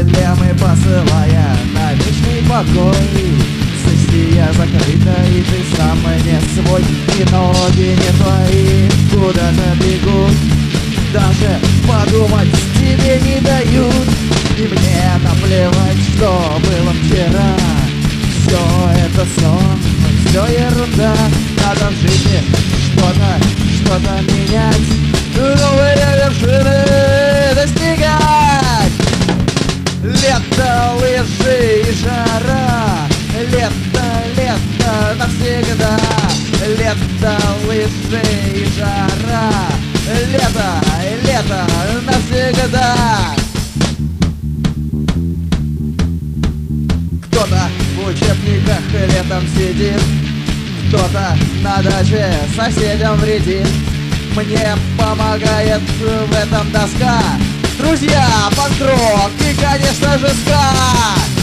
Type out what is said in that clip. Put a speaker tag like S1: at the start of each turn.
S1: проблемы, посылая на вечный покой. Сессия закрыта, и ты сам не свой, и ноги не твои куда-то бегут. Даже подумать тебе не дают, и мне наплевать, что было вчера. Все это сон, все ерунда. Надо в жизни что-то менять, новые вершины достигать. Лето, лыжи и жара, лето навсегда. Лето, лыжи и жара, лето навсегда. Кто-то в учебниках летом сидит, кто-то на даче соседям вредит. Мне помогает в этом доска, друзья, панк-рок и, конечно же, ска.